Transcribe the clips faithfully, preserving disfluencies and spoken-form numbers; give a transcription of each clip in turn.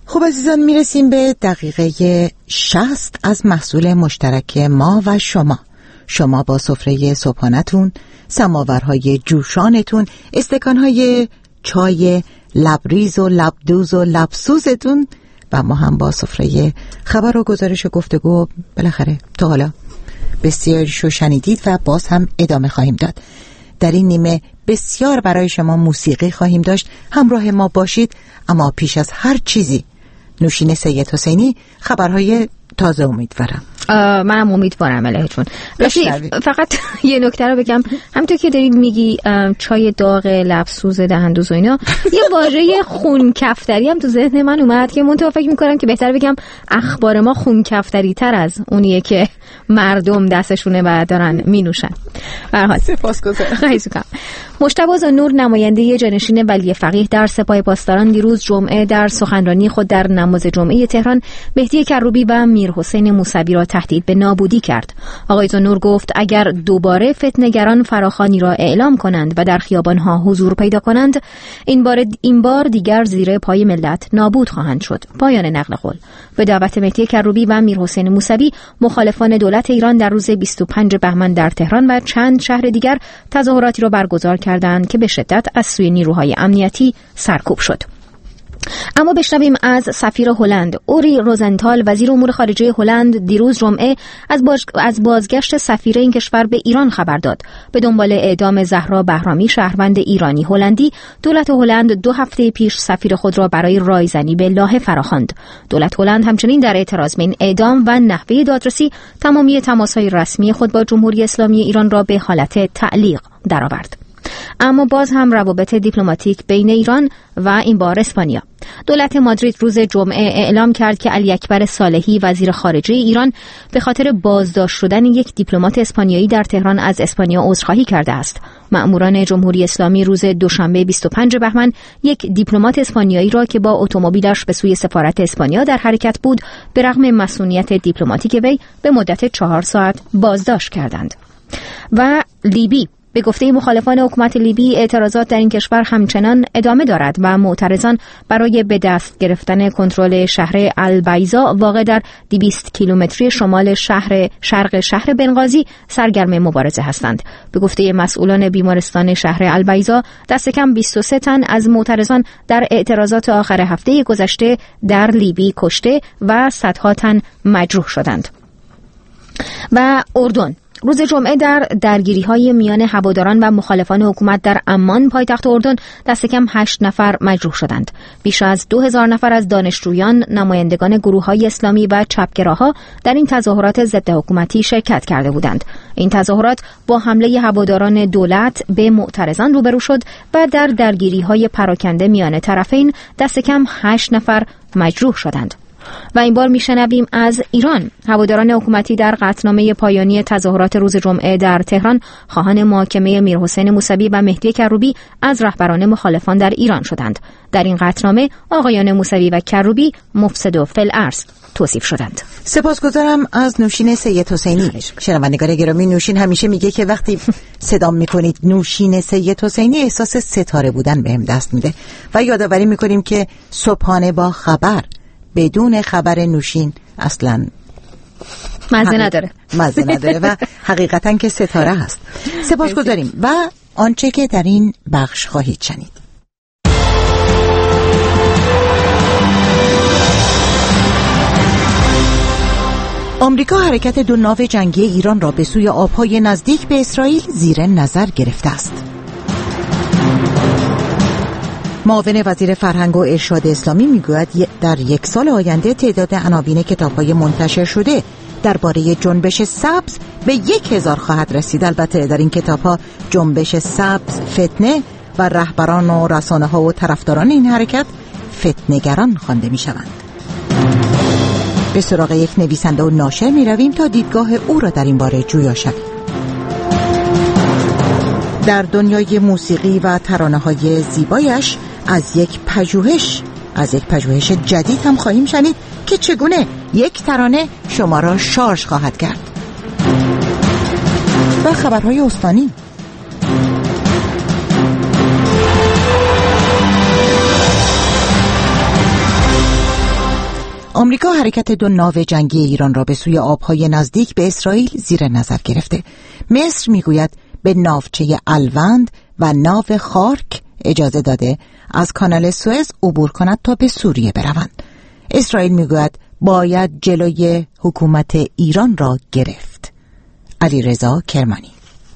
خب عزیزان، میرسیم به دقیقه شصت از محصول مشترک ما و شما. شما با سفره صبحانه‌تون، سماورهای جوشانتون، استکانهای چای لبریز و لبدوز و لبسوزتون و ما هم با سفره خبر و گزارش و گفتگو بالاخره تا حالا بسیاریشو شنیدید و باز هم ادامه خواهیم داد. در این نیمه بسیار برای شما موسیقی خواهیم داشت. همراه ما باشید. اما پیش از هر چیزی نوشین سید حسینی خبرهای تازه امیدوارم. منم امیدوارم الهی جون. فقط یه نکته رو بگم، همونطور که دارید میگی چای داغ، لبسوز، دهندوز و اینا، یه واژه خونکفتری هم تو ذهن من اومد که منتها فکر میکنم که بهتر بگم اخبار ما خونکفتری تر از اونیه که مردم دستشونه و دارن مینوشن. به هر حال سپاسگزارم. خواهش می‌کنم. مجتبی زانور نماینده جانشین ولی فقیه در سپاه پاسداران دیروز جمعه در سخنرانی خود در نماز جمعه تهران مهدی کروبی و میرحسین موسوی را تهدید به نابودی کرد. آقای زانور گفت اگر دوباره فتنه‌گران فراخوانی را اعلام کنند و در خیابان‌ها حضور پیدا کنند، این بار این بار دیگر زیر پای ملت نابود خواهند شد. پایان نقل قول. به دعوت مهدی کروبی و میرحسین موسوی، مخالفان دولت ایران در روز بیست و پنجم بهمن در تهران و چند شهر دیگر تظاهراتی را برگزار کردند که به شدت از سوی نیروهای امنیتی سرکوب شد. اما بشنویم از سفیر هلند اوری روزنتال. وزیر امور خارجه هلند دیروز جمعه از, باز... از بازگشت سفیر این کشور به ایران خبر داد. به دنبال اعدام زهرا بهرامی، شهروند ایرانی هلندی، دولت هلند دو هفته پیش سفیر خود را برای رایزنی به لاهه فراخواند. دولت هلند همچنین در اعتراض به این اعدام و نحوه دادرسی تمامی تماس‌های رسمی خود با جمهوری اسلامی ایران را به حالت تعلیق درآورد. اما باز هم روابط دیپلماتیک بین ایران و این بار اسپانیا. دولت مادرید روز جمعه اعلام کرد که علی اکبر صالحی وزیر خارجه ایران به خاطر بازداشت شدن یک دیپلمات اسپانیایی در تهران از اسپانیا عذرخواهی کرده است. مأموران جمهوری اسلامی روز دوشنبه بیست و پنجم بهمن یک دیپلمات اسپانیایی را که با اتومبیلش به سوی سفارت اسپانیا در حرکت بود، به رغم مسئولیت دیپلماتیک وی به مدت چهار ساعت بازداشت کردند. و لیبی. به گفته مخالفان حکومت لیبی، اعتراضات در این کشور همچنان ادامه دارد و معترضان برای به دست گرفتن کنترل شهر البیضا واقع در دویست کیلومتری شمال شهر شرق شهر بنغازی سرگرم مبارزه هستند. به گفته مسئولان بیمارستان شهر البیضا، دست کم بیست و سه تن از معترضان در اعتراضات آخر هفته گذشته در لیبی کشته و صدها تن مجروح شدند. و اردن. روز جمعه در درگیری‌های میان هواداران و مخالفان حکومت در عمان پایتخت اردن دست کم هشت نفر مجروح شدند. بیش از دو هزار نفر از دانشجویان، نمایندگان گروه‌های اسلامی و چپگراها در این تظاهرات ضد حکومتی شرکت کرده بودند. این تظاهرات با حمله هواداران دولت به معترضان روبرو شد و در درگیری‌های پراکنده میان طرفین دست کم هشت نفر مجروح شدند. و این بار میشنویم از ایران. هواداران حکومتی در قطعنامه پایانی تظاهرات روز جمعه در تهران خواهان محاکمه میرحسین موسوی و مهدی کروبی از رهبران مخالفان در ایران شدند. در این قطعنامه آقایان موسوی و کروبی مفسد و فی‌الارض توصیف شدند. سپاسگزارم از نوشین سید حسینی. شنوندگان گرامی، نوشین همیشه میگه که وقتی صدام میکنید نوشین سید حسینی، احساس ستاره بودن بهم دست میده و یادآوری میکنیم که صبحانه با خبر بدون خبر نوشین اصلا مزه نداره مزه نداره و حقیقتا که ستاره هست. سپاسگزاریم. و آنچه که در این بخش خواهید شنید. آمریکا حرکت دو ناو جنگی ایران را به سوی آبهای نزدیک به اسرائیل زیر نظر گرفته است. معاون وزیر فرهنگ و ارشاد اسلامی میگوید در یک سال آینده تعداد عناوین کتاب‌های منتشر شده درباره جنبش سبز به یک هزار خواهد رسید. البته در این کتاب‌ها جنبش سبز فتنه و رهبران و رسانه‌ها و طرفداران این حرکت فتنه‌گران خوانده می‌شوند. به سراغ یک نویسنده و ناشر می‌رویم تا دیدگاه او را در این باره جویا شویم. در دنیای موسیقی و ترانه‌های زیبایش از یک پژوهش از یک پژوهش جدید هم خواهیم شنید که چگونه یک ترانه شما را شارژ خواهد کرد. و خبرهای استانی. آمریکا حرکت دو ناو جنگی ایران را به سوی آبهای نزدیک به اسرائیل زیر نظر گرفته. مصر میگوید به ناوچه الوند و ناو خارک اجازه داده از کانال سوئز عبور کند تا به سوریه بروند. اسرائیل میگوید باید جلوی حکومت ایران را گرفت. علیرضا کرمانی.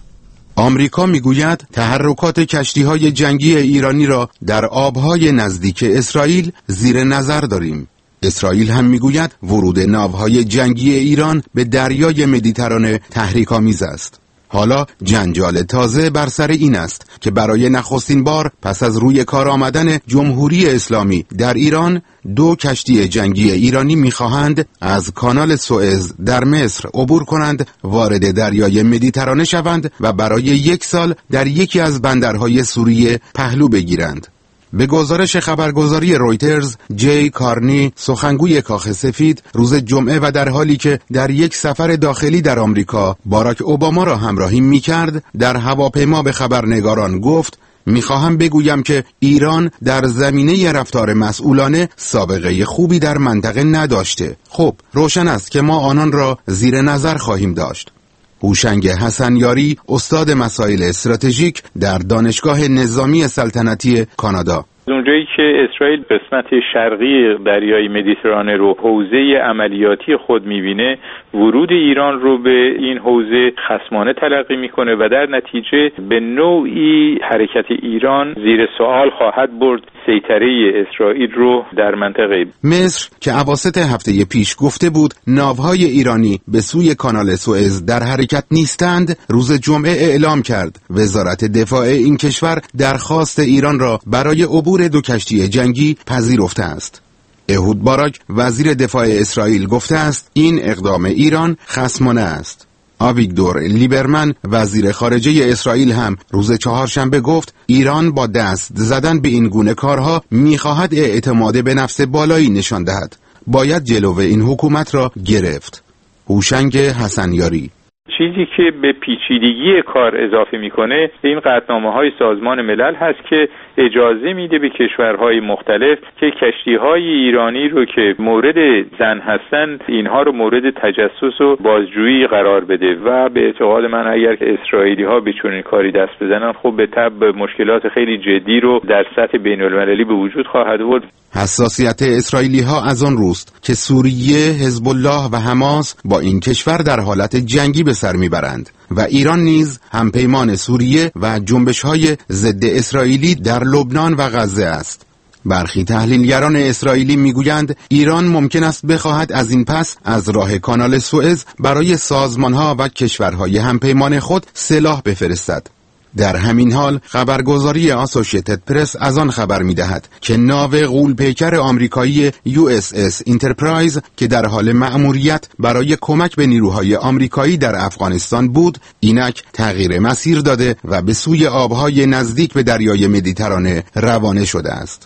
آمریکا میگوید تحرکات کشتی‌های جنگی ایرانی را در آبهای نزدیک اسرائیل زیر نظر داریم. اسرائیل هم میگوید ورود ناوهای جنگی ایران به دریای مدیترانه تحریک‌آمیز است. حالا جنجال تازه بر سر این است که برای نخستین بار پس از روی کار آمدن جمهوری اسلامی در ایران، دو کشتی جنگی ایرانی می‌خواهند از کانال سوئز در مصر عبور کنند، وارد دریای مدیترانه شوند و برای یک سال در یکی از بندرهای سوریه پهلو بگیرند. به گزارش خبرگزاری رویترز، جی کارنی، سخنگوی کاخ سفید، روز جمعه و در حالی که در یک سفر داخلی در آمریکا باراک اوباما را همراهی می‌کرد، در هواپیما به خبرنگاران گفت: میخواهم بگویم که ایران در زمینه رفتار مسئولانه سابقه خوبی در منطقه نداشته. خب، روشن است که ما آنان را زیر نظر خواهیم داشت. هوشنگ حسنیاری، استاد مسائل استراتژیک در دانشگاه نظامی سلطنتی کانادا: اونجایی که اسرائیل قسمت شرقی دریای مدیترانه رو حوزه عملیاتی خود میبینه، ورود ایران رو به این حوزه خصمانه تلقی میکنه و در نتیجه به نوعی حرکت ایران زیر سوال خواهد برد سیطره اسرائیل رو در منطقه. مصر که اواسط هفته پیش گفته بود ناوهای ایرانی به سوی کانال سوئز در حرکت نیستند، روز جمعه اعلام کرد وزارت دفاع این کشور درخواست ایران را برای عبور دو کشتی جنگی پذیرفته است. اهود باراک، وزیر دفاع اسرائیل، گفته است این اقدام ایران خصمانه است. آویگدور لیبرمن، وزیر خارجه اسرائیل، هم روز چهارشنبه گفت ایران با دست زدن به این گونه کارها می‌خواهد اعتماد به نفس بالایی نشان دهد. باید جلو این حکومت را گرفت. هوشنگ حسنیاری: چیزی که به پیچیدگی کار اضافه میکنه این قطعنامه‌های سازمان ملل هست که اجازه میده به کشورهای مختلف که کشتی‌های ایرانی رو که مورد زن هستن اینها رو مورد تجسس و بازجویی قرار بده و به اعتقاد من اگر اسرائیلی‌ها به چنین کاری دست بزنن خب به تبع مشکلات خیلی جدی رو در سطح بین‌المللی به وجود خواهد آورد. حساسیت اسرائیلی‌ها از آن روست که سوریه، حزب الله و حماس با این کشور در حالت جنگی به سر میبرند و ایران نیز همپیمان سوریه و جنبش‌های ضد اسرائیلی در لبنان و غزه است. برخی تحلیلگران اسرائیلی میگویند ایران ممکن است بخواهد از این پس از راه کانال سوئز برای سازمان‌ها و کشورهای همپیمان خود سلاح بفرستد. در همین حال خبرگزاری آسوشیتد پرس از آن خبر می‌دهد که ناو غول‌پیکر آمریکایی یو اس اس انترپرایز که در حال مأموریت برای کمک به نیروهای آمریکایی در افغانستان بود، اینک تغییر مسیر داده و به سوی آبهای نزدیک به دریای مدیترانه روانه شده است.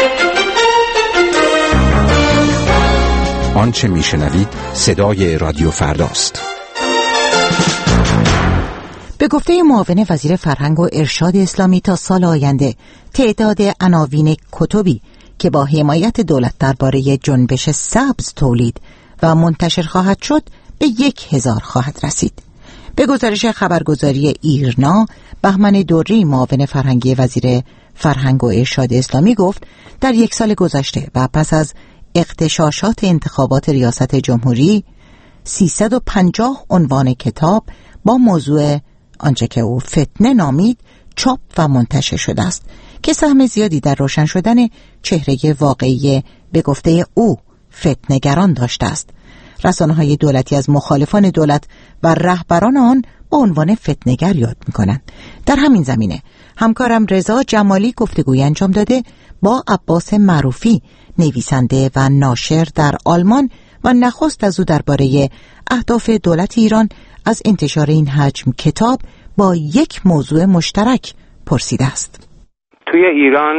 آنچه میشنوید صدای رادیو فرداست. به گفته معاون وزیر فرهنگ و ارشاد اسلامی تا سال آینده تعداد عناوین کتبی که با حمایت دولت درباره جنبش سبز تولید و منتشر خواهد شد به یک هزار خواهد رسید. به گزارش خبرگزاری ایرنا، بهمن دوری، معاون فرهنگی وزیر فرهنگ و ارشاد اسلامی، گفت در یک سال گذشته و پس از اغتشاشات انتخابات ریاست جمهوری سیصد و پنجاه عنوان کتاب با موضوع آنچه که او فتنه نامید چاپ و منتشر شده است که سهم زیادی در روشن شدن چهره واقعی به گفته او فتنه‌گران داشته است. رسانه‌های دولتی از مخالفان دولت و رهبران آن با عنوان فتنه‌گر یاد می‌کنند. در همین زمینه همکارم رضا جمالی گفتگوی انجام داده با عباس معروفی، نویسنده و ناشر در آلمان، و نخست از او درباره اهداف دولت ایران از انتشار این حجم کتاب با یک موضوع مشترک پرسیده است. توی ایران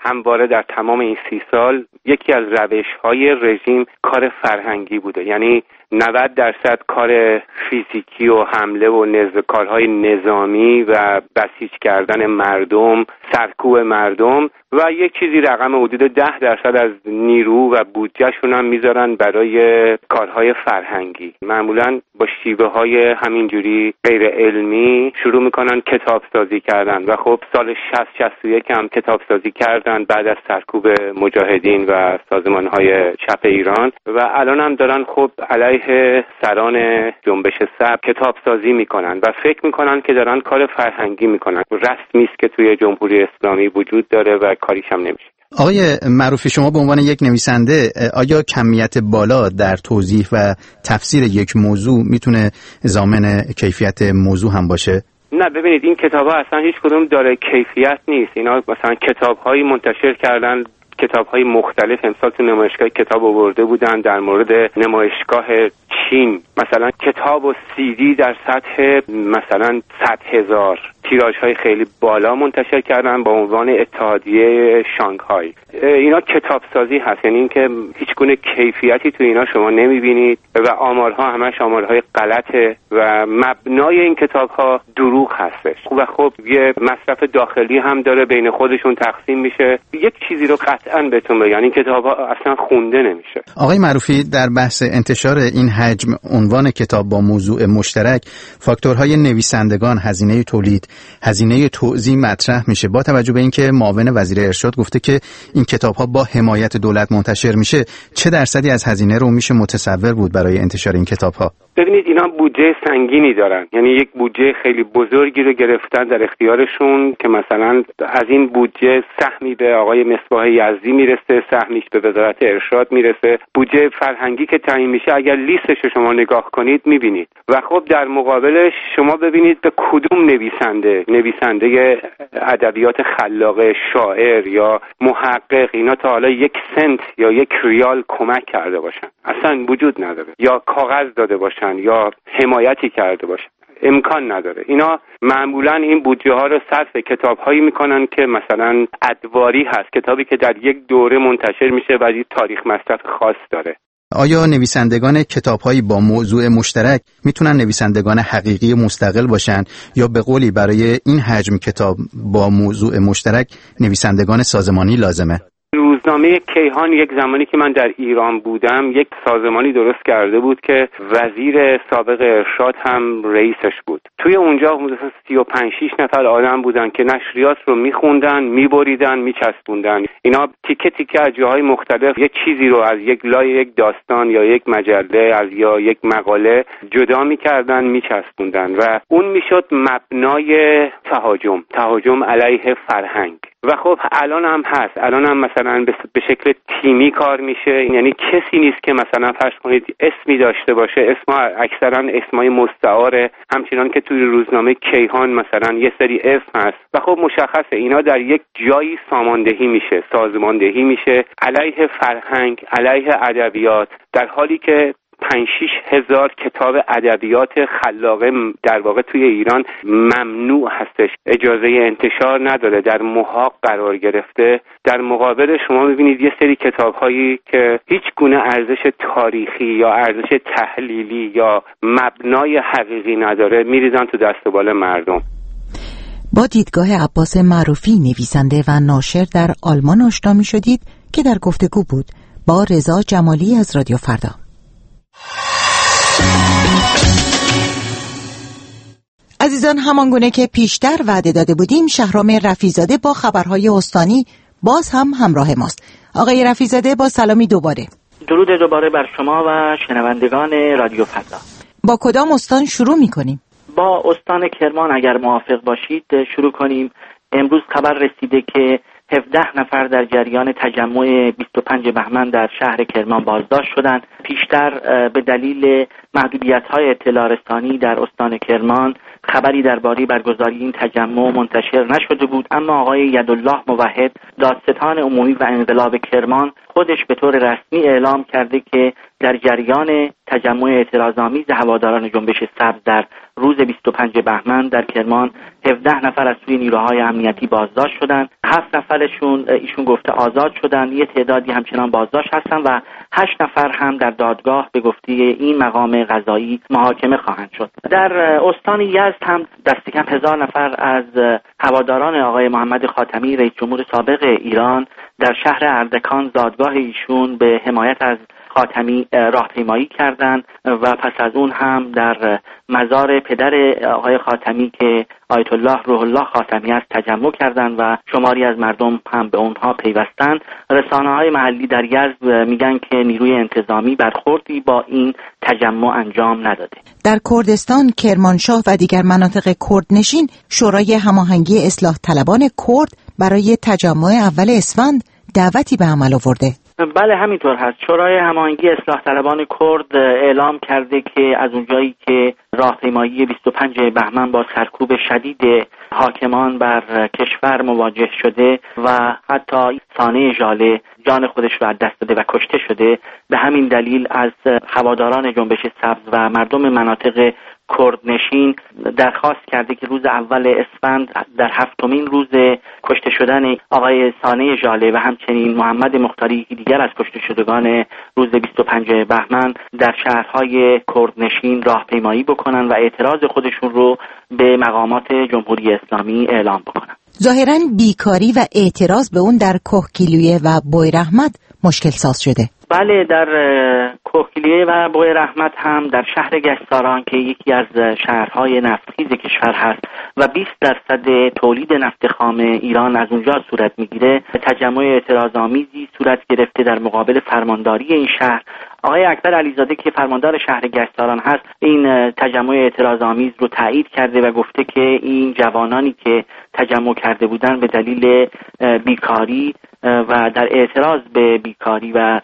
همواره در تمام این سی سال یکی از روش‌های رژیم کار فرهنگی بوده. یعنی نود درصد کار فیزیکی و حمله و نز... کارهای نظامی و بسیج کردن مردم، سرکوب مردم و یک چیزی رقم حدود ده درصد از نیرو و بودجهشون هم میذارن برای کارهای فرهنگی. معمولا با شیوه های همینجوری غیر علمی شروع میکنن کتاب سازی کردن و خب سال شصت شصت و یک هم کتاب سازی کردن بعد از سرکوب مجاهدین و سازمان های چپ ایران و الان هم دارن خب علیه سران جنبش سبز کتاب سازی میکنن و فکر میکنن که دارن کار فرهنگی میکنن. رسمی است که توی جمهوری اسلامی وجود داره و کاریش هم نمیشه. آقای معروفی، شما به عنوان یک نویسنده آیا کمیت بالا در توضیح و تفسیر یک موضوع میتونه ضامن کیفیت موضوع هم باشه؟ نه، ببینید این کتاب‌ها اصلا هیچ کدوم داره کیفیت نیست. اینا مثلا کتاب‌هایی منتشر کردن، کتاب‌های مختلف. امسال تو نمایشگاه کتاب آورده بودن در مورد نمایشگاه چین، مثلا کتاب و سی دی در سطح مثلا صد هزار، تیراژهای خیلی بالا منتشر کردن با عنوان اتحادیه شانگهای. اینا کتاب سازی هست، یعنی اینکه هیچ گونه کیفیتی تو اینا شما نمیبینید و آمارها همش آمارهای غلطه و مبنای این کتاب‌ها دروغ هستش و خب یه مصرف داخلی هم داره، بین خودشون تقسیم میشه. یک چیزی رو قطعاً بهتون بگم، این کتاب‌ها اصلا خونده نمیشه. آقای معروفی، در بحث انتشار این حجم عنوان کتاب با موضوع مشترک، فاکتورهای نویسندگان، هزینه تولید، هزینه توزیع مطرح میشه. با توجه به اینکه معاون وزیر ارشاد گفته که این کتاب‌ها با حمایت دولت منتشر میشه، چه درصدی از هزینه رو میشه متصور بود برای انتشار این کتاب‌ها؟ ببینید اینا بودجه سنگینی دارن، یعنی یک بودجه خیلی بزرگی رو گرفتن در اختیارشون که مثلا از این بودجه سهمی به آقای مصباح یزدی میرسه، سهمیش به وزارت ارشاد میرسه. بودجه فرهنگی که تعیین میشه اگر لیستش رو شما نگاه کنید میبینید و خب در مقابلش شما ببینید به کدوم نویسنده نویسنده ادبیات خلاق، شاعر یا محقق اینا تا حالا یک سنت یا یک ریال کمک کرده باشن. اصلا وجود نداره، یا کاغذ داده باشن یا حمایتی کرده باشن، امکان نداره. اینا معمولا این بودجه ها رو صرف کتاب هایی میکنن که مثلا ادواری هست، کتابی که در یک دوره منتشر میشه و یک تاریخ مصرف خاص داره. آیا نویسندگان کتاب‌هایی با موضوع مشترک میتونن نویسندگان حقیقی مستقل باشن یا به قولی برای این حجم کتاب با موضوع مشترک نویسندگان سازمانی لازمه؟ روزنامه کیهان یک زمانی که من در ایران بودم یک سازمانی درست کرده بود که وزیر سابق ارشاد هم رئیسش بود. توی اونجا مثلا سی و پنج شش نفر آدم بودن که نشریات رو میخوندن، میبریدن، میچسبوندن. اینا تیکه تیکه از جاهای مختلف یک چیزی رو از یک لایه یک داستان یا یک مجله از یا یک مقاله جدا میکردن، میچسبوندن و اون میشد مبنای تهاجم تهاجم علیه فرهنگ. و خب الان هم هست، الان هم مثلا به شکل تیمی کار میشه، یعنی کسی نیست که مثلا فرض کنید اسمی داشته باشه، اسم اکثرا اسمای مستعاره، همچنان که توی روزنامه کیهان مثلا یه سری اسم هست و خب مشخصه اینا در یک جایی ساماندهی میشه، سازماندهی میشه علیه فرهنگ، علیه ادبیات، در حالی که پنج شش هزار کتاب ادبیات خلاقه در واقع توی ایران ممنوع هستش، اجازه انتشار نداره، در محاق قرار گرفته. در مقابل شما می‌بینید یه سری کتاب‌هایی که هیچ گونه ارزش تاریخی یا ارزش تحلیلی یا مبنای حقیقی نداره میریزن تو دست و بال مردم. با دیدگاه عباس معروفی، نویسنده و ناشر در آلمان آشنا می‌شدید که در گفتگو بود با رضا جمالی از رادیو فردا. عزیزان، همانگونه که پیشتر وعده داده بودیم، شهرام رفیع‌زاده با خبرهای استانی باز هم همراه ماست. آقای رفیع‌زاده، با سلامی دوباره. درود دوباره بر شما و شنوندگان رادیو فردا. با کدام استان شروع می‌کنیم؟ با استان کرمان اگر موافق باشید شروع کنیم. امروز خبر رسیده که هفده نفر در جریان تجمع بیست و پنج بهمن در شهر کرمان بازداشت شدند. پیشتر به دلیل محدودیت‌های اطلاع رسانی در استان کرمان خبری درباره برگزاری این تجمع منتشر نشده بود، اما آقای یدالله موحد، دادستان عمومی و انقلاب کرمان، خودش به طور رسمی اعلام کرده که در جریان تجمع اعتراض‌آمیز هواداران جنبش سبز در روز بیست و پنجم بهمن در کرمان هفده نفر از سوی نیروهای امنیتی بازداشت شدند. هفت نفرشون ایشون گفته آزاد شدند، یه تعدادی همچنان بازداشت هستن و هشت نفر هم در دادگاه به گفته این مقام قضایی محاکمه خواهند شد. در استان یزد هم دست کم هزار نفر از هواداران آقای محمد خاتمی رئیس جمهور سابق ایران در شهر اردکان زادگاه ایشون به حمایت از خاتمی راهپیمایی کردند و پس از اون هم در مزار پدر آقای خاتمی که آیت الله روح الله خاتمی است تجمع کردند و شماری از مردم هم به اونها پیوستند. رسانه‌های محلی در یزد میگن که نیروی انتظامی برخوردی با این تجمع انجام نداده. در کردستان، کرمانشاه و دیگر مناطق کردنشین شورای هماهنگی اصلاح طلبان کرد برای تجمع اول اسفند دعوتی به عمل آورده. بله همینطور هست. شورای هماهنگی اصلاح طلبان کرد اعلام کرده که از اونجایی که راهپیمایی بیست و پنجم بهمن با سرکوب شدید حاکمان بر کشور مواجه شده و حتی سانه ژاله جان خودش رو از دست داده و کشته شده، به همین دلیل از هواداران جنبش سبز و مردم مناطق کردنشین درخواست کرده که روز اول اسفند در هفتمین روز کشته شدن آقای سانه ژاله و همچنین محمد مختاری دیگر از کشته شدگان روز بیست و پنجم بهمن در شهرهای کردنشین راهپیمایی بکنن و اعتراض خودشون رو به مقامات جمهوری اسلامی اعلام بکنن. ظاهراً بیکاری و اعتراض به اون در کهگیلویه و بویراحمد مشکل ساز شده. بله، در کهگیلویه و بویراحمد هم در شهر گشتاران که یکی از شهرهای نفتخیز کشور هست و بیست درصد تولید نفت خام ایران از اونجا صورت میگیره، تجمع اعتراض‌آمیزی صورت گرفته در مقابل فرمانداری این شهر. آقای اکبر علیزاده که فرماندار شهر گشتاران هست این تجمع اعتراض‌آمیز رو تایید کرده و گفته که این جوانانی که تجمع کرده بودن به دلیل بیکاری و در اعتراض به بیکاری و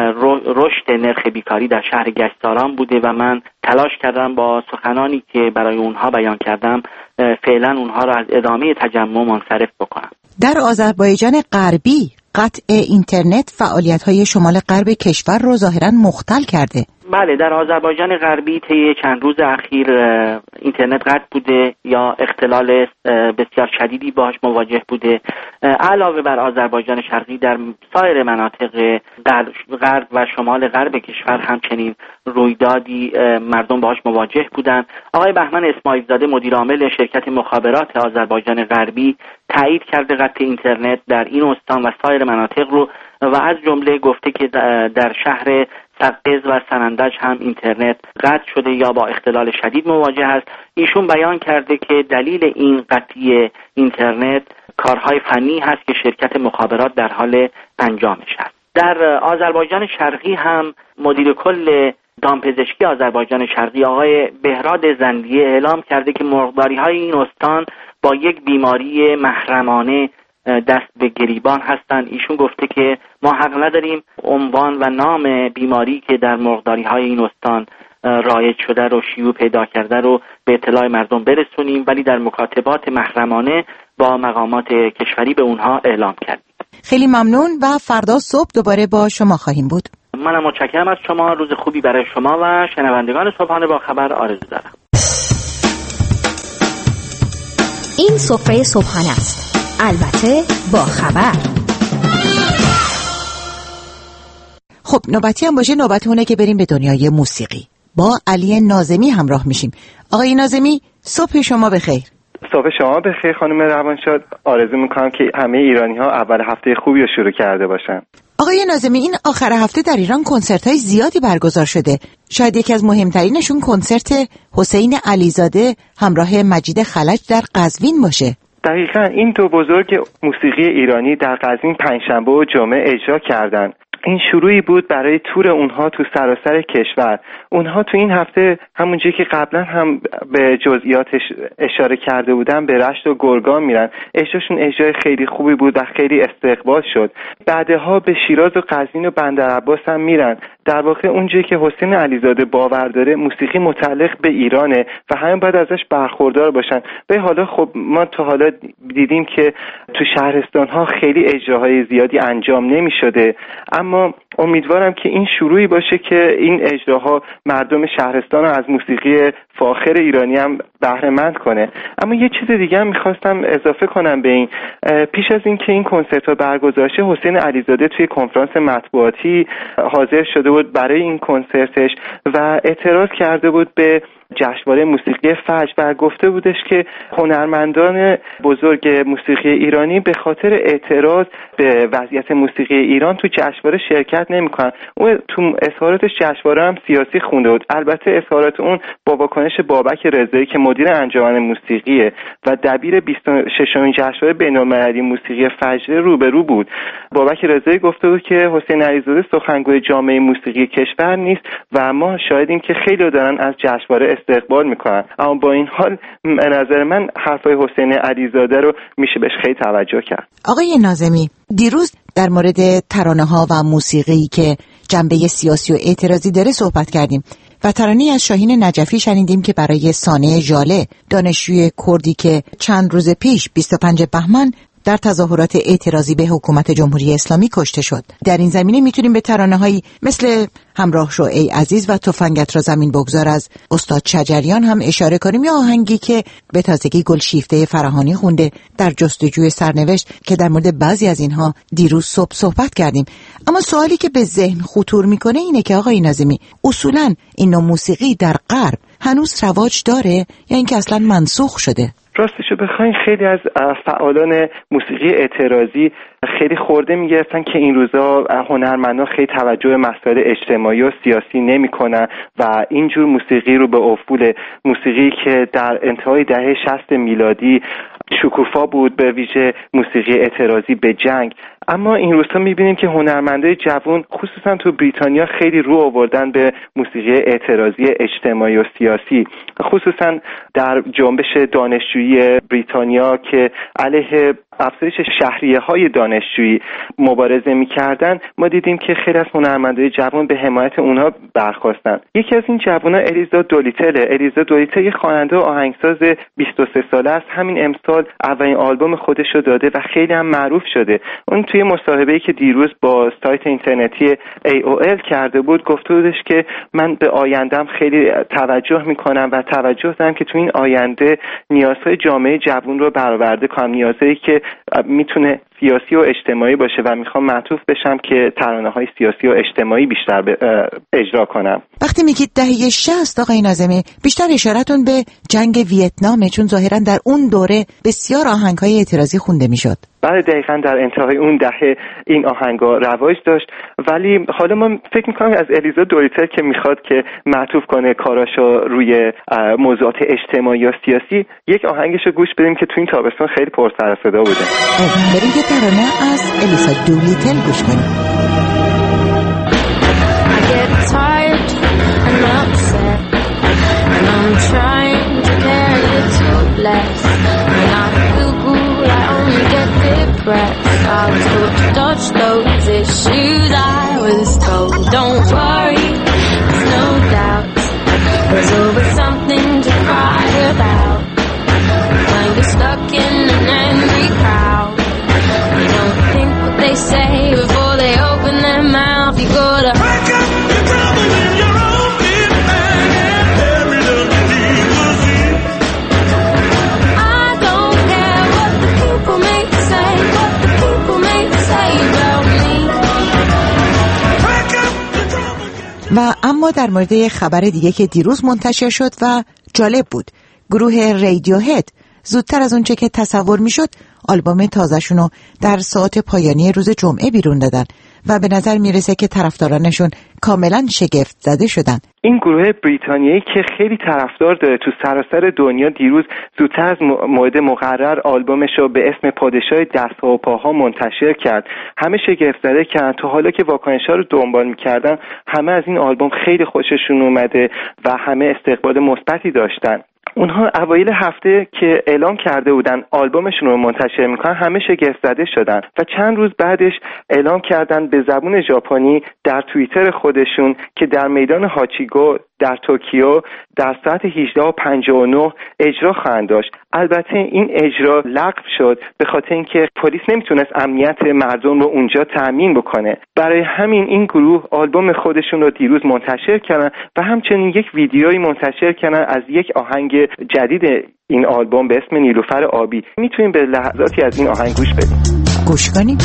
رشد نرخ بیکاری در شهر گشتاران بوده و من تلاش کردم با سخنانی که برای اونها بیان کردم فعلا اونها را از ادامه تجمع منصرف بکنم. در آذربایجان غربی قطع اینترنت فعالیت‌های شمال غرب کشور رو ظاهراً مختل کرده. بله، در آذربایجان غربی طی چند روز اخیر اینترنت قطع بوده یا اختلال بسیار شدیدی باهاش مواجه بوده. علاوه بر آذربایجان شرقی در سایر مناطق غرب و شمال غرب کشور همچنین رویدادی مردم باهاش مواجه بودن. آقای بهمن اسماعیل زاده مدیر عامل شرکت مخابرات آذربایجان غربی تایید کرده قطع اینترنت در این استان و سایر مناطق رو و از جمله گفته که در شهر سقز و سنندج هم اینترنت قطع شده یا با اختلال شدید مواجه است. ایشون بیان کرده که دلیل این قطعی اینترنت کارهای فنی هست که شرکت مخابرات در حال انجامش است. در آذربایجان شرقی هم مدیر کل دامپزشکی آذربایجان شرقی آقای بهراد زندیه اعلام کرده که مرغداری‌های این استان با یک بیماری محرمانه دست به گریبان هستند. ایشون گفته که ما حق نداریم عنوان و نام بیماری که در مرغداری‌های این استان رایج شده رو شیوع پیدا کرده رو به اطلاع مردم برسونیم، ولی در مکاتبات محرمانه با مقامات کشوری به اونها اعلام کردیم. خیلی ممنون و فردا صبح دوباره با شما خواهیم بود. منم متشکرم از شما. روز خوبی برای شما و شنوندگان صبحانه با خبر آرزو دارم. این سفره صبحانه است، البته با خبر. خب نوبتی هم باشه، نوبتونه که بریم به دنیای موسیقی. با علی ناظمی همراه میشیم. آقای ناظمی صبح شما بخیر. صبح شما بخیر خانم روانشاد. آرزو میکنم که همه ایرانی ها اول هفته خوبی رو شروع کرده باشن. آقای ناظمی این آخر هفته در ایران کنسرت های زیادی برگزار شده. شاید یکی از مهمترینشون کنسرت حسین علیزاده همراه مجید خلج در قزوین باشه. دقیقاً این دو بزرگ موسیقی ایرانی در قزوین پنجشنبه و جمعه اجرا کردند. این شروعی بود برای تور اونها تو سراسر کشور. اونها تو این هفته همونجوری که قبلا هم به جزئیاتش اشاره کرده بودن به رشت و گرگان میرن. اجراشون اجرای خیلی خوبی بود و خیلی استقبال شد. بعدها به شیراز و قزوین و بندرعباس هم میرن. در واقع اونجایی که حسین علیزاده باور داره موسیقی متعلق به ایرانه و همه باید ازش برخوردار باشن. به حالا خب ما تا حالا دیدیم که تو شهرستان‌ها خیلی اجراهای زیادی انجام نمی‌شده، اما اما امیدوارم که این شروعی باشه که این اجراها مردم شهرستان رو از موسیقی فاخر ایرانی هم بهره مند کنه. اما یه چیز دیگه هم میخواستم اضافه کنم به این. پیش از این که این کنسرت ها برگزار شه، حسین علیزاده توی کنفرانس مطبوعاتی حاضر شده بود برای این کنسرتش و اعتراض کرده بود به جشنواره موسیقی فجر و گفته بودش که هنرمندان بزرگ موسیقی ایرانی به خاطر اعتراض به وضعیت موسیقی ایران تو جشنواره شرکت نمی‌کنن. اون تو اظهاراتش جشنواره هم سیاسی خونده بود. البته اظهارات اون با واکنش بابک رضایی که مدیر انجمن موسیقیه و دبیر بیست و ششمین جشنواره بین‌المللی موسیقی فجر روبرو بود. بابک رضایی گفته بود که حسین علیزاده سخنگوی جامعه موسیقی کشور نیست و ما شاهدیم که خیلی دارن از جشنواره استقبال میکنن. اما با این حال به نظر من حرفای حسین علیزاده رو میشه بهش خیلی توجه کرد. آقای ناظمی، دیروز در مورد ترانه ها و موسیقی که جنبه سیاسی و اعتراضی داره صحبت کردیم و ترانه‌ای از شاهین نجفی شنیدیم که برای سانه ژاله، دانشجوی کردی که چند روز پیش بیست و پنج بهمن در تظاهرات اعتراضی به حکومت جمهوری اسلامی کشته شد. در این زمینه میتونیم به ترانه‌هایی مثل همراه شو ای عزیز و تفنگت را زمین بگذار از استاد شجریان هم اشاره کنیم، یا آهنگی که به تازگی گلشیفته فرهانی خونده در جستجوی سرنوشت که در مورد بعضی از اینها دیروز صبح صحبت کردیم. اما سوالی که به ذهن خطور میکنه اینه که آقای ناظمی، اصولاً این نوع موسیقی در غرب هنوز رواج داره یا اینکه اصلاً منسوخ شده؟ راستشو بخواین خیلی از فعالان موسیقی اعتراضی خیلی خورده میگرفتن که این روزا هنرمندان خیلی توجه به مسائل اجتماعی و سیاسی نمیکنن و اینجور موسیقی رو به افول موسیقی که در انتهای دهه شصت میلادی شکوفا بود، به ویژه موسیقی اعتراضی به جنگ. اما این روزها میبینیم که هنرمندای جوان خصوصا تو بریتانیا خیلی رو آوردن به موسیقی اعتراضی اجتماعی و سیاسی، خصوصا در جنبش دانشجویی بریتانیا که علیه افزایش شهریه های دانشجویی مبارزه میکردن. ما دیدیم که خیلی از هنرمندای جوان به حمایت اونها برخاستن. یکی از این جوان‌ها الیزا دولیتل. الیزا دولیتل یک خواننده و آهنگساز بیست و سه ساله است. همین امسال اولین آلبوم خودش رو داده و خیلی هم معروف شده. اون توی مصاحبه‌ای که دیروز با سایت اینترنتی ای او ال کرده بود گفته بودش که من به آیندهم خیلی توجه میکنم و توجه دارم که تو این آینده نیازهای جامعه جوان رو برآورده کنم، نیازهایی که میتونه سیاسی و اجتماعی باشه و میخوام معطوف بشم که ترانه‌های سیاسی و اجتماعی بیشتر اجرا کنم. وقتی میگید دهه شصت آقای ناظمی، بیشتر اشارتون به جنگ ویتنامه، چون ظاهرا در اون دوره بسیار آهنگ‌های اعتراضی خونده میشد. بله دقیقاً در انتهای اون دهه این آهنگا رواج داشت، ولی حالا من فکر میکنم از الیزا دولیتل که میخواد که معطوف کنه کاراشو روی موضوعات اجتماعی یا سیاسی، یک آهنگشو گوش بدیم که تو این تابستون خیلی پر سر و صدا بوده. بریم یه ترانه از الیزا دولیتل گوش کنیم. I was told to dodge those issues. I was told, don't worry, there's no doubt. There's always something to cry about. When you're stuck in an angry crowd, you don't think what they say before they open their mouth. You gotta break up the trouble in your own deep bag and bury them beneath the sea. I don't care what the people may say, what the people may say about me. Break up the trouble. و اما در مورد خبر دیگه که دیروز منتشر شد و جالب بود، گروه رادیوهد زودتر از اونچه که تصور میشد آلبوم تازه‌شون در ساعت پایانی روز جمعه بیرون دادن و به نظر میرسه که طرفدارانشون کاملا شگفت زده شدن. این گروه بریتانیایی که خیلی طرفدار داره تو سراسر دنیا دیروز زودتر از موعد مقرر آلبومش رو به اسم پادشاه دست‌ها و پاها منتشر کرد. همه شگفت زده کردن. تو حالا که واکنش‌ها رو دنبال می‌کردن، همه از این آلبوم خیلی خوششون اومده و همه استقبال مثبتی داشتن. اونها اوایل هفته که اعلام کرده بودن آلبومشون رو منتشر میکنن همه شگفت زده شدن و چند روز بعدش اعلام کردن به زبون ژاپنی در توییتر خودشون که در میدان هاچیگو در توکیو در ساعت هجده و پنجاه و نه اجرا خواهند داشت. البته این اجرا لغو شد به خاطر اینکه پلیس نمیتونست امنیت مردم رو اونجا تأمین بکنه. برای همین این گروه آلبوم خودشون رو دیروز منتشر کردن و همچنین یک ویدیویی منتشر کردن از یک آهنگ جدید این آلبوم به اسم نیلوفر آبی. میتونیم به لحظاتی از این آهنگ گوش بدیم. گوش کنیم.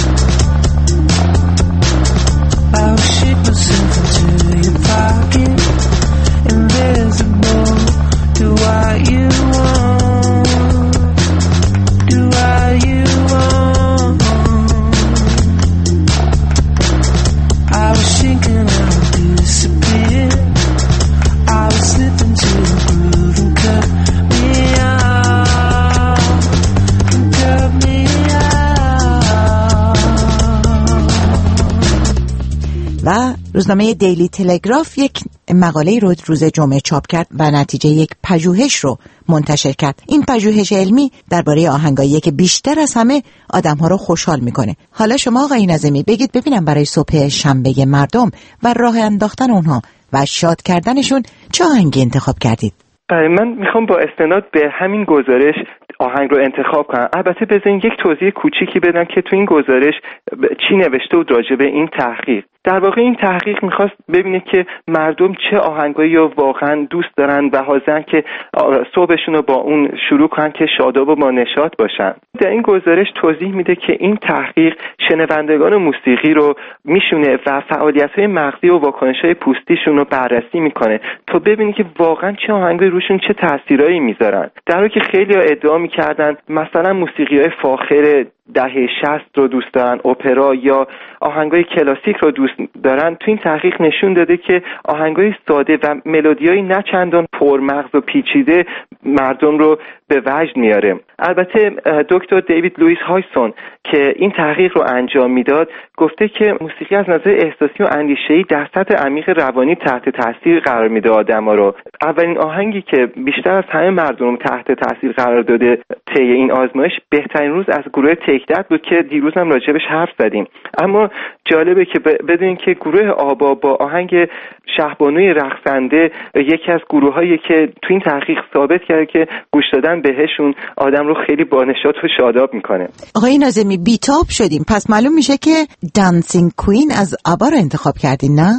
و روزنامه دیلی تلگراف یک مقاله رو روز جمعه چاپ کرد و نتیجه یک پژوهش رو منتشر کرد. این پژوهش علمی درباره آهنگاییه که بیشتر از همه آدم‌ها رو خوشحال میکنه. حالا شما آقای نظمی بگید ببینم برای صبح شنبه مردم و راه انداختن اونها و شاد کردنشون چه آهنگی انتخاب کردید؟ من میخوام با استناد به همین گزارش آهنگ رو انتخاب کنم. البته بذارین یک توضیح کوچیکی بدم که تو این گزارش چی نوشته بود راجع به این تحقیق. در واقع این تحقیق میخواست ببینه که مردم چه آهنگایی رو واقعا دوست دارن و حاضرن که صبحشون رو با اون شروع کنن که شاداب و با نشاط باشن. در این گزارش توضیح میده که این تحقیق شنوندگان موسیقی رو میشونه و فعالیت‌های مغزی و واکنش‌های پوستیشون رو بررسی میکنه تا ببینه که واقعا چه آهنگایی روشون چه تاثیرایی میذارن. در حالی که خیلی‌ها ادعا میکردن مثلا موسیقی‌های فاخر دهه شصت رو دوست دارن، اپرا یا آهنگای کلاسیک رو دوست دارن، تو این تحقیق نشون داده که آهنگای ساده و ملودیای نه چندان پرمغز و پیچیده مردم رو به وجد میاره. البته دکتر دیوید لوئیس هایسون که این تحقیق رو انجام میداد گفته که موسیقی از نظر احساسی و اندیشه‌ای در سطح عمیق روانی تحت تاثیر قرار میده آدما رو. اولین آهنگی که بیشتر از همه مردم تحت تاثیر قرار داده طی این آزمایش بهترین روز از گروه تکدت بود که دیروز هم راجبش حرف زدیم. اما جالبه که بدونین که گروه آبا با آهنگ شهبانوی رقصنده یکی از گروهایی که تو این تحقیق ثابت کرده که گوش دادن بهشون آدم رو خیلی بانشاط و شاداب میکنه. آقای ناظمی بیتاب شدیم، پس معلوم میشه که دانسینگ کوین از آبا رو انتخاب کردین نه؟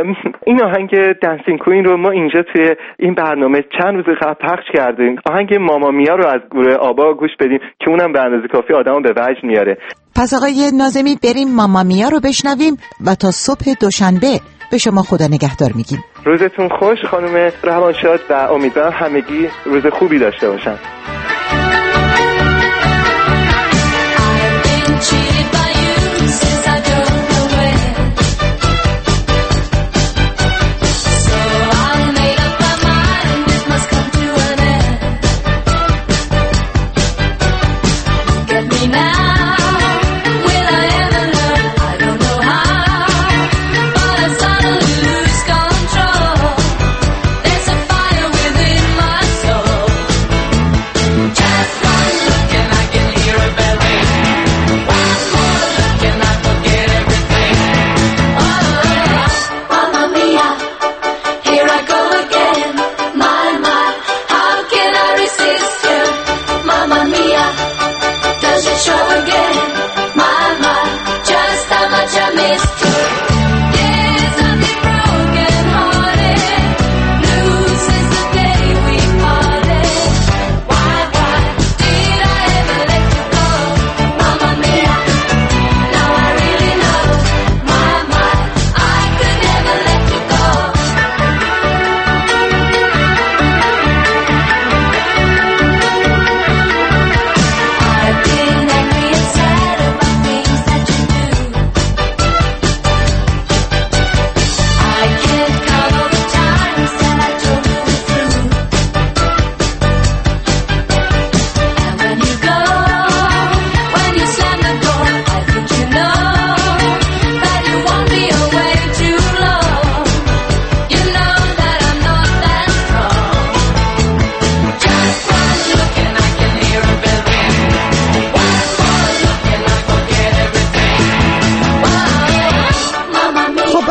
این آهنگ دانسینگ کوین رو ما اینجا توی این برنامه چند روز قبل پخش کردیم. آهنگ ماما میا رو از گروه آبا گوش بدیم که اونم به اندازه کافی آدمو به وجد میاره. پس آقای ناظمی بریم ماما میا رو بشنویم و تا صبح دوشنبه به شما خدا نگهدار میگیم. روزتون خوش خانم روانشاد و امیدوارم همگی روز خوبی داشته باشن.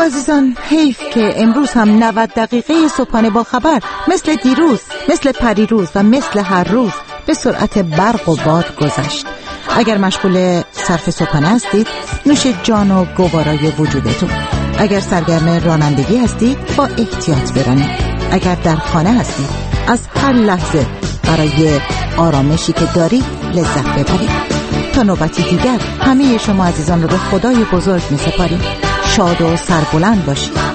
عزیزان، حیف که امروز هم نود دقیقه صبحانه با خبر مثل دیروز، مثل پریروز و مثل هر روز به سرعت برق و باد گذشت. اگر مشغول صرف صبحانه هستید، نوش جان و گوارای وجودتون. اگر سرگرم رانندگی هستید، با احتیاط برانید. اگر در خانه هستید، از هر لحظه برای آرامشی که دارید لذت ببرید. تا نوبتی دیگر همه شما عزیزان رو به خدای بزرگ می سپاریم. شاد و سربلند باشید.